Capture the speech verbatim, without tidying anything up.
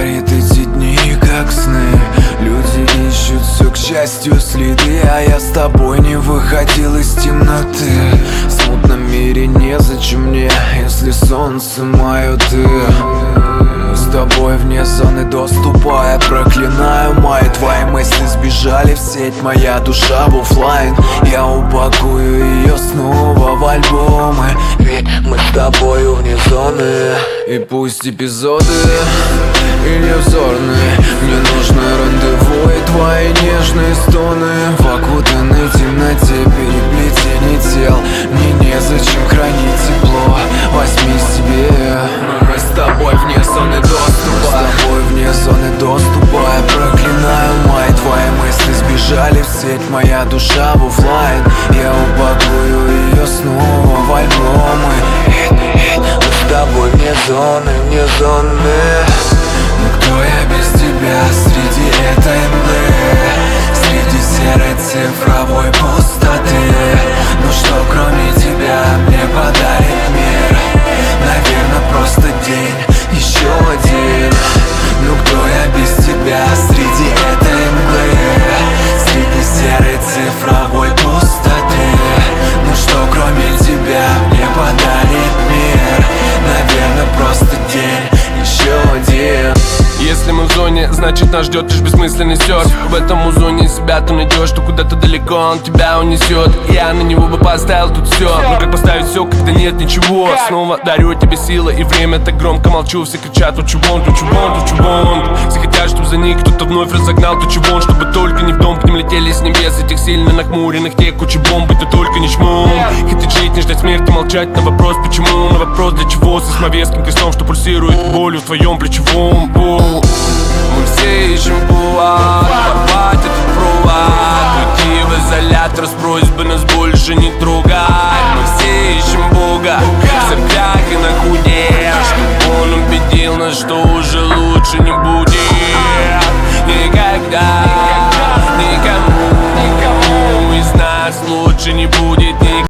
говорит, эти дни как сны. Люди ищут все, к счастью, следы, а я с тобой не выходил из темноты. В смутном мире незачем мне, если солнце мое ты. С тобой вне зоны доступа, я проклинаю мои твои мысли сбежали в сеть, моя душа в оффлайн. Я упакую ее снова в альбомы, ведь мы с тобою вне зоны. И пусть эпизоды иллюзорные, мне нужно рандеву и твои нежные стоны. В окутанной темноте переплетений тел, мне незачем хранить тепло, возьми себе. Мы с тобой вне зоны доступа, мы с тобой вне зоны доступа. Я проклинаю мои твои мысли сбежали в сеть, моя душа в оффлайн. Я упакую ее снова в альбомы. Мы с тобой вне зоны, вне зоны. Ну кто я без тебя среди этой мглы, среди серой цифровой пустоты? Ну что кроме тебя мне подарит мир? Наверное, просто день, еще один. Ну кто я без тебя среди этой мглы, среди серой цифровой пустоты? Ну что кроме тебя мне подарит мир? Наверное, просто день, еще один. Если мы в зоне, значит нас ждет лишь бессмысленный серф. В этом музоне себя ты найдешь, что куда-то далеко он тебя унесет. Я на него бы поставил тут все, но как поставить все, когда нет ничего? Снова дарю тебе силы и время, так громко молчу. Все кричат, вот чубон, тут чубон, тут чубон. Все хотят, чтобы за них кто-то вновь разогнал тут чубон, чтобы только не в дом к ним летели с небес. Этих сильно нахмуренных, те кучи бомб, ты только не чмом. Хоть жить, не ждать смерти, молчать на вопрос почему, на вопрос для чего. С осмовецким крестом, что пульсирует болью в твоем плечевом. Мы все ищем повод порвать этот провод, уйти в изолятор с просьбой нас больше не трогать. Мы все